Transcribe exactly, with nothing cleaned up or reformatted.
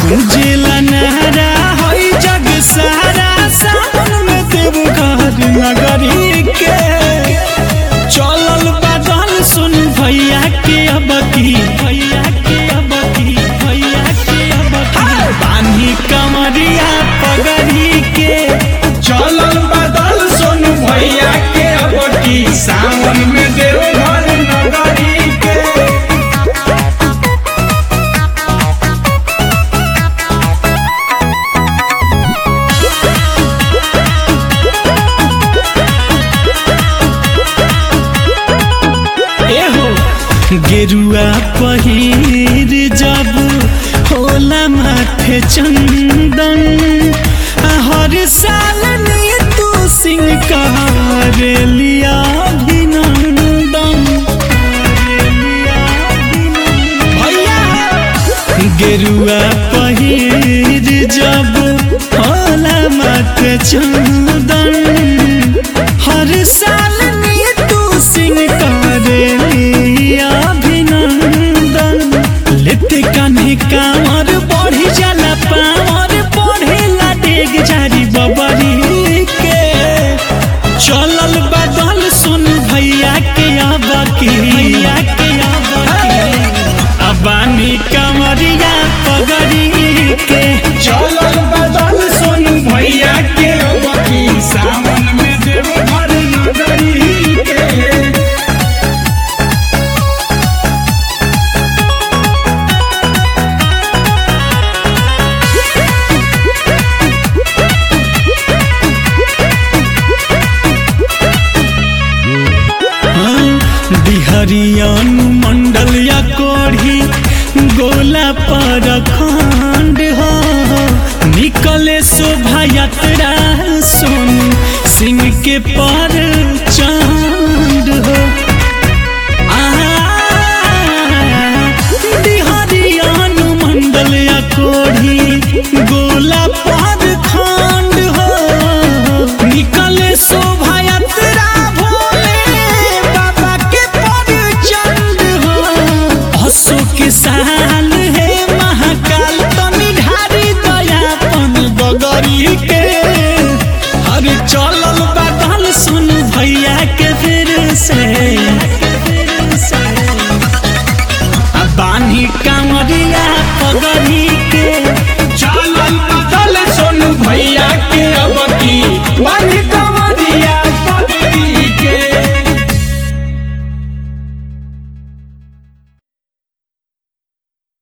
गुंजेला नहरा होई जग सारा सावन में देव घर नगरी के चलल बादल सुन भैया के अब की भैया के अब की भैया के अब की बानी कमरिया पगड़ी के चलल बादल सुन भैया के अब की सावन में देव घर नगरी के। गेरुआ पहिर जब होला माथे चंदन हर साल नीतू सिंह करेलिया अभिनंदन भैया गेरुआ पहिर जब होला माथे चंदन हर साल नीतू सिंह करेलिया लेते कान्हे कांवर बढ़ी जाला पावर बढ़ेला डेग जारी बबरी के चलल बदल सुन भैया के अब की भैया के अब की अबानी कमरिया पगड़ी के चलल बदल सुन भैया के अब की सावन में देव घर नगरी के। बिहरियन मंडल या कोढ़ी गोला पर खंड हो निकले शोभा यात्रा सोनू सिंह के पर चांद हो बिहरियन मंडल या कोढ़ी गोला पर खंड हो निकले शोभा यात्रा के साल है महाकाल तनी ढारी दयापन बगरी के हर चलल बादल सुन भैया के फिर से बानी कमरिया पगड़ी के।